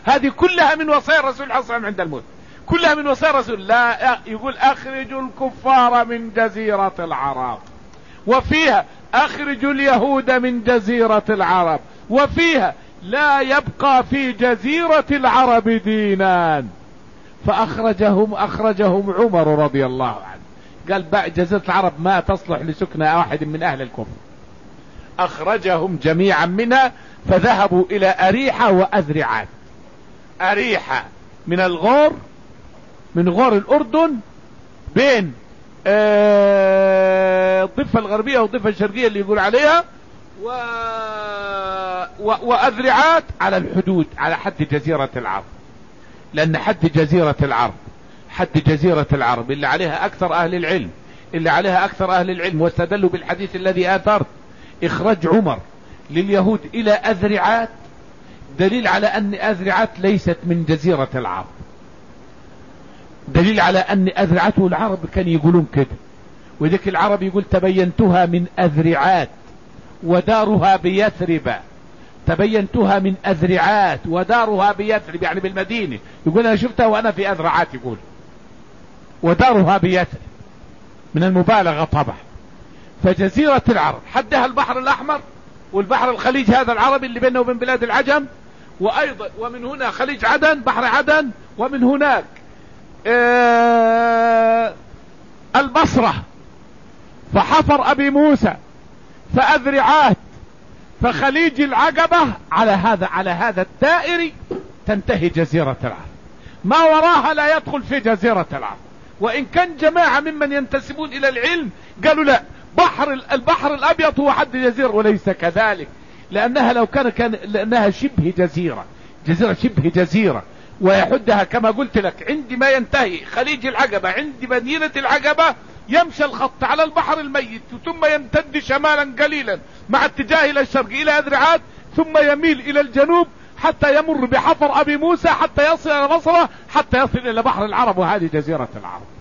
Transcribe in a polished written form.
هذه كلها من وصايا الرسول صلى الله عليه وسلم عند الموت، كلها من وصايا الرسول. لا يقول اخرجوا الكفار من جزيرة العرب، وفيها اخرجوا اليهود من جزيرة العرب، وفيها لا يبقى في جزيرة العرب دينان. فاخرجهم عمر رضي الله عنه، قال بقى جزيرة العرب ما تصلح لسكن واحد من اهل الكفر. اخرجهم جميعا منها، فذهبوا الى اريحة واذرعات. اريحة من الغور، من غور الاردن، بين الضفة الغربية والضفة الشرقية اللي يقول عليها، واذرعات على الحدود، على حد جزيرة العرب. لان حد جزيرة العرب اللي عليها اكثر اهل العلم، واستدلوا بالحديث الذي اثرت اخراج عمر لليهود الى اذرعات، دليل على ان اذرعات ليست من جزيرة العرب، دليل على ان اذرعات العرب كان يقولون كده. وذلك العرب يقول تبينتها من اذرعات ودارها بيثرب، تبينتها من اذرعات ودارها بيثرب، يعني بالمدينة. يقول انا شفتها وانا في اذرعات، يقول ودارها بيثرب، من المبالغة طبعا. فجزيرة العرب حدها البحر الاحمر والبحر الخليج هذا العربي اللي بينه وبين بلاد العجم، وايضا ومن هنا خليج عدن، بحر عدن، ومن هناك البصرة، فحفر ابي موسى، فاذرعات، فخليج العقبة. على هذا الدائري تنتهي جزيرة العرب، ما وراها لا يدخل في جزيرة العرب. وان كان جماعة ممن ينتسبون الى العلم قالوا لا، البحر الابيض هو حد جزيرة، وليس كذلك، لانها لو كان لانها جزيرة شبه جزيرة، ويحدها كما قلت لك عندما ينتهي خليج العقبة عند مدينة العقبة، يمشي الخط على البحر الميت، ثم يمتد شمالا قليلا مع اتجاه الى الشرق الى اذرعات، ثم يميل الى الجنوب حتى يمر بحفر ابي موسى حتى يصل الى بصرة، حتى يصل الى بحر العرب، وهذه جزيرة العرب.